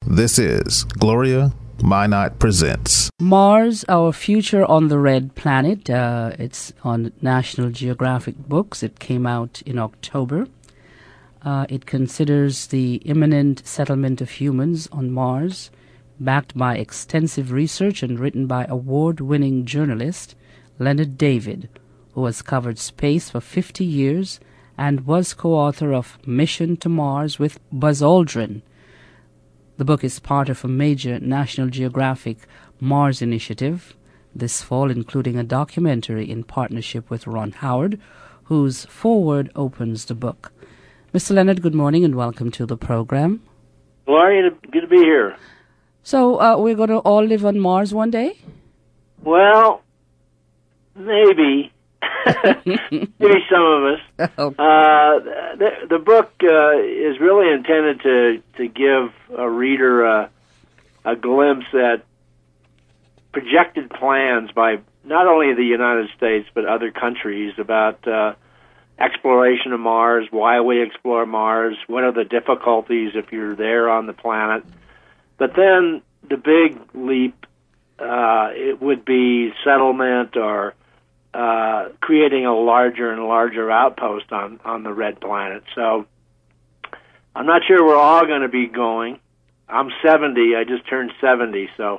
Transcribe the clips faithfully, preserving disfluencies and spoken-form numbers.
This is Gloria Minot Presents Mars, Our Future on the Red Planet. Uh, it's on National Geographic Books. It came out in October. Uh, it considers the imminent settlement of humans on Mars, backed by extensive research and written by award-winning journalist Leonard David, who has covered space for fifty years and was co-author of Mission to Mars with Buzz Aldrin. The book is part of a major National Geographic Mars initiative this fall, including a documentary in partnership with Ron Howard, whose foreword opens the book. Mister Leonard, good morning and welcome to the program. Gloria, good to be here. So uh, we're going to all live on Mars one day? Well, maybe. Maybe some of us. Okay. Uh, the, the book uh, is really intended to, to give a reader a, a glimpse at projected plans by not only the United States but other countries about uh, exploration of Mars, why we explore Mars, what are the difficulties if you're there on the planet. But then the big leap, uh, it would be settlement or Uh, creating a larger and larger outpost on, on the red planet. So I'm not sure we're all going to be going. I'm seventy. I just turned seventy, so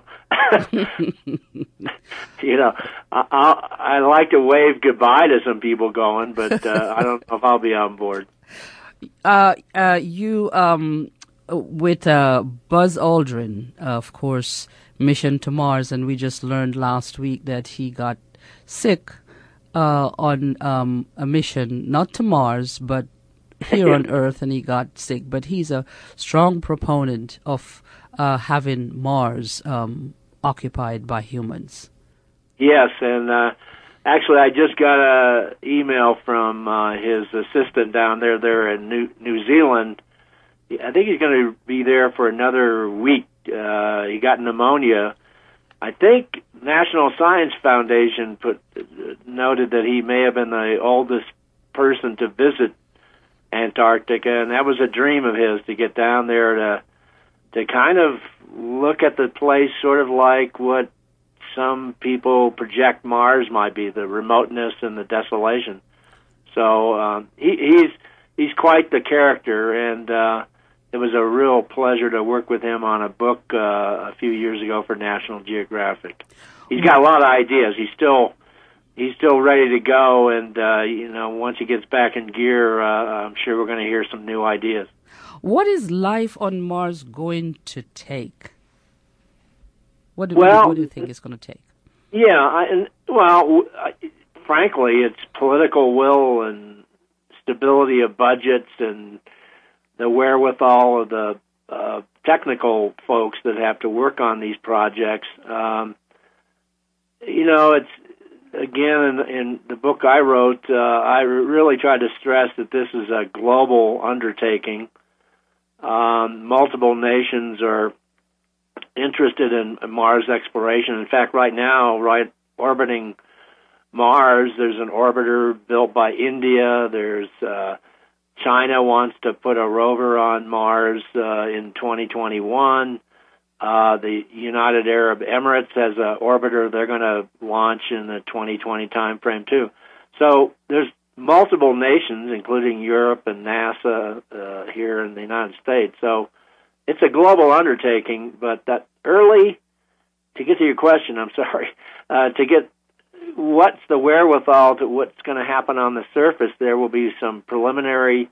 you know, I, I, I like to wave goodbye to some people going, but uh, I don't know if I'll be on board. Uh, uh, you, um, with uh, Buzz Aldrin, uh, of course, Mission to Mars, and we just learned last week that he got sick Uh, on um, a mission, not to Mars, but here on Earth, and he got sick. But he's a strong proponent of uh, having Mars um, occupied by humans. Yes, and uh, actually I just got an email from uh, his assistant down there, there in New, New Zealand. I think he's going to be there for another week. Uh, he got pneumonia. I think National Science Foundation put noted that he may have been the oldest person to visit Antarctica, and that was a dream of his to get down there to to kind of look at the place sort of like what some people project Mars might be, the remoteness and the desolation. So um, he, he's he's quite the character, and uh, it was a real pleasure to work with him on a book uh, a few years ago for National Geographic. He's got a lot of ideas. He's still he's still ready to go, and uh, you know, once he gets back in gear, uh, I'm sure we're going to hear some new ideas. What is life on Mars going to take? What do, well, what do you think it's going to take? Yeah, I, and, well, I, frankly, it's political will and stability of budgets and the wherewithal of the uh, technical folks that have to work on these projects. Um, you know, it's, again, in, in the book I wrote, uh, I really tried to stress that this is a global undertaking. Um, multiple nations are interested in Mars exploration. In fact, right now, right orbiting Mars, there's an orbiter built by India. There's uh, China wants to put a rover on Mars uh, in twenty twenty-one. Uh, the United Arab Emirates has an orbiter they're going to launch in the twenty twenty timeframe too. So there's multiple nations, including Europe and NASA uh, here in the United States. So it's a global undertaking, but that early, to get to your question, I'm sorry, uh, to get what's the wherewithal to what's going to happen on the surface, there will be some preliminary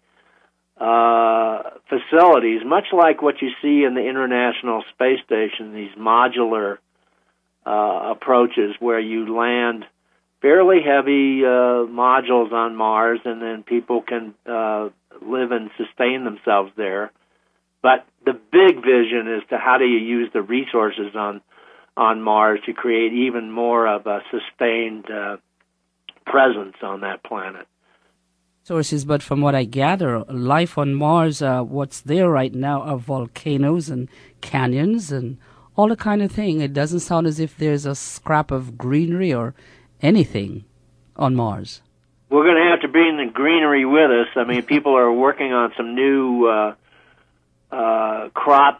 uh, facilities, much like what you see in the International Space Station, these modular uh, approaches where you land fairly heavy uh, modules on Mars, and then people can uh, live and sustain themselves there. But the big vision is to how do you use the resources on on Mars to create even more of a sustained uh, presence on that planet. Sources, but from what I gather, life on Mars, uh, what's there right now are volcanoes and canyons and all the kind of thing. It doesn't sound as if there's a scrap of greenery or anything on Mars. We're going to have to bring the greenery with us. I mean, people are working on some new uh, uh, crop uh,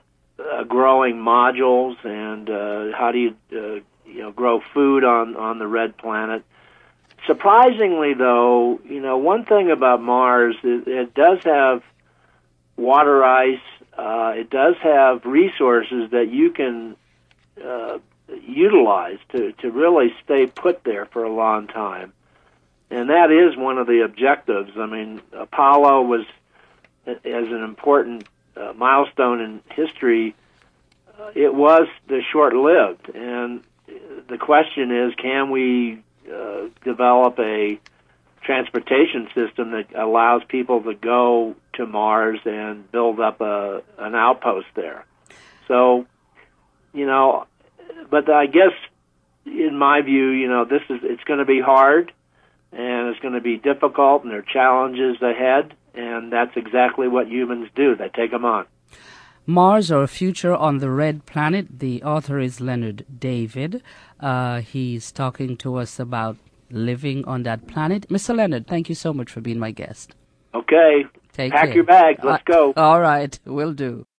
uh, growing modules and uh, how do you uh, you know grow food on on the red planet. Surprisingly, though, you know, one thing about Mars is it does have water ice. Uh, it does have resources that you can uh, utilize to, to really stay put there for a long time. And that is one of the objectives. I mean, Apollo was, as an important uh, milestone in history, uh, it was the short-lived. And the question is, can we Uh, develop a transportation system that allows people to go to Mars and build up a an outpost there. So, you know, but I guess in my view, you know, this is it's going to be hard and it's going to be difficult and there are challenges ahead, and that's exactly what humans do. They take them on. Mars or a Future on the Red Planet. The author is Leonard David. Uh, he's talking to us about living on that planet. Mister Leonard, thank you so much for being my guest. Okay. Take Pack care. your bags. Let's uh, go. All right. Will do.